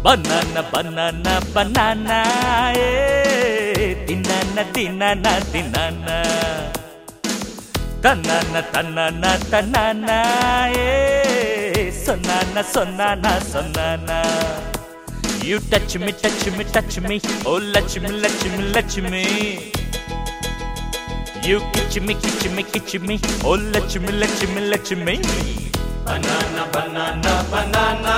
banana banana banana dinana dinana dinana tanana tanana tanana sonana sonana sonana. You touch me touch me touch me, oh touch me touch me touch me. You kitch me kitch me kitch me, oh touch me touch me touch me. Banana banana banana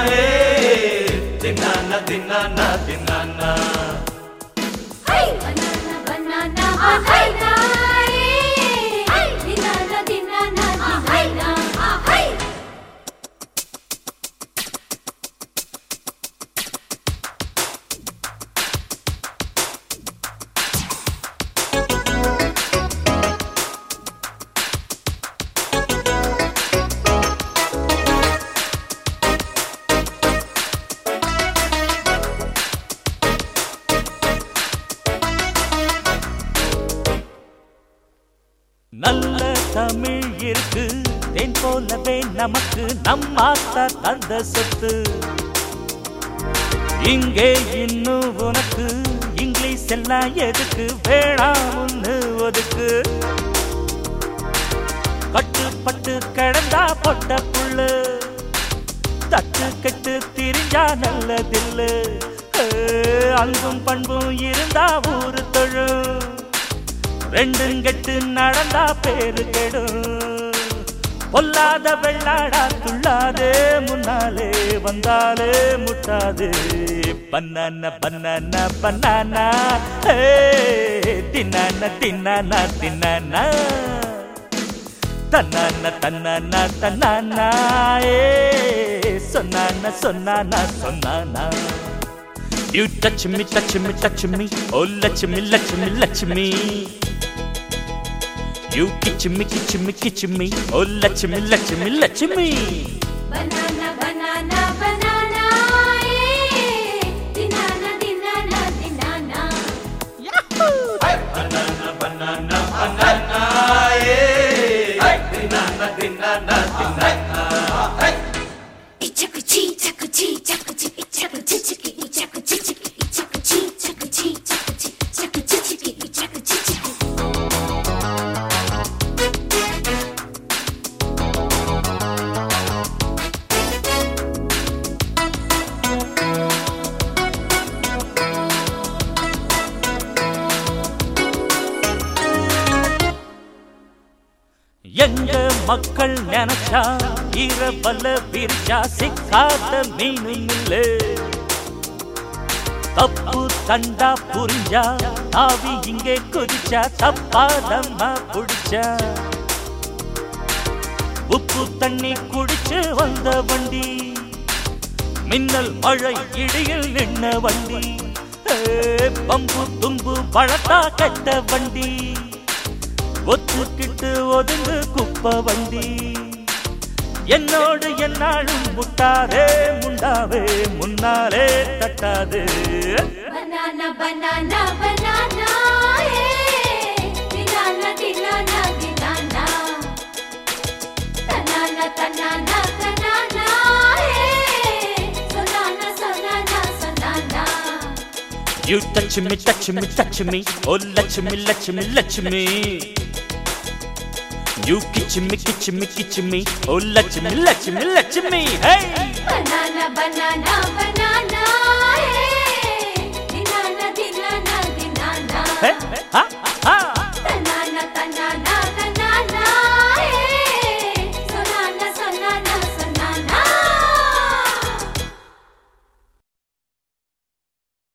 dinana dinana dinana. Hey banana banana banana hey dinana dinana dinana hey. நல்ல தமிழ் இருக்கு தேன் போலவே நமக்கு நம்மாத்தா தந்த சொத்து. இங்கே இன்னும் உனக்கு English எல்லாம் எதுக்கு வேணாம்னு ஒதுக்கு. கட்டுப்பட்டு கிடந்தா பொட்ட புள்ளு தட்டு கெட்டு திரிஞ்சா நல்லதில்லை. அன்பும் பண்பும் இருந்தா ஊரு தொழும் ரெண்டும் கெட்டு நடந்தா பேரு கெடும். பொல்லாத வெள்ளாடா துள்ளாதே முன்னாலே வந்தாலே முட்டாது. பன்னான பன்னான பன்னானா தின்னான தின்னானா தின்னானா தன்னான தன்னானா தன்னானா சொன்னானா சொன்னானா சொன்னானா. You touch me touch me touch me, oh touch me touch me touch me. You kitch me kitch me kitch me, oh touch me touch me touch me. Banana banana banana dinana dinana dinana. Yahoo! Hey banana banana banana hey dinana dinana dinana. Hey Ichakuchi chakuchi chakuchi ichakuchi chiki ichakuchi chiki ichakuchi chakuchi chakuchi chakuchi chiki ichakuchi chiki. எங்க மக்கள் நினைச்சா இரவல விரிச்சா சிக்காத மீனும் இல்ல. தப்பு தண்டா புரிஞ்சா தாவி இங்கே குதிச்சா தப்பாதம்மா புடிச்சா. உப்பு தண்ணி குடிச்சு வந்த வண்டி மின்னல் மழை இடியில் நின்ன வண்டி. பம்பு தும்பு பழத்தா கட்ட வண்டி ஒத்துக்கிட்டு ஒதுங்கு குப்ப வண்டி. என்னோடு என்னாலும் முட்டாதே முண்டாவே முன்னாலே தட்டாது. Banana banana banana dinana dinana dinana tanana tanana tanana sonana sonana sonana. You touch me touch me touch me, oh touch me touch me touch me. You kitch me kitch me kitch me, oh touch me touch me touch me. Hey Banana banana banana dinana dinana dinana. hey